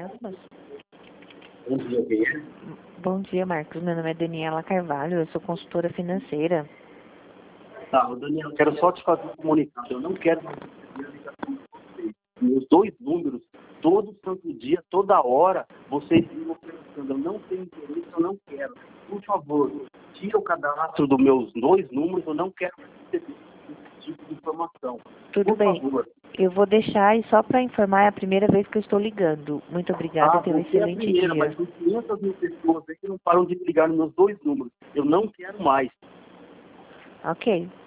reservas. Bom dia, quem é? Bom dia, Marcos. Meu nome é Daniela Carvalho, eu sou consultora financeira. Tá, Daniela, eu quero só te fazer um comunicado. Eu não quero mais receber a ligação de vocês. Meus 2 números, todo santo dia, toda hora, vocês ligam perguntando. Eu não tenho interesse, eu não quero. Por favor, tira o cadastro dos meus 2 números, eu não quero receber esse tipo de informação. Tudo bem. Por favor. Eu vou deixar e só para informar, é a primeira vez que eu estou ligando. Muito obrigada, tenha um Você é a excelente primeira, dia. mas tem 500 mil pessoas aí que não param de ligar nos meus 2 números. Eu não quero mais. Ok.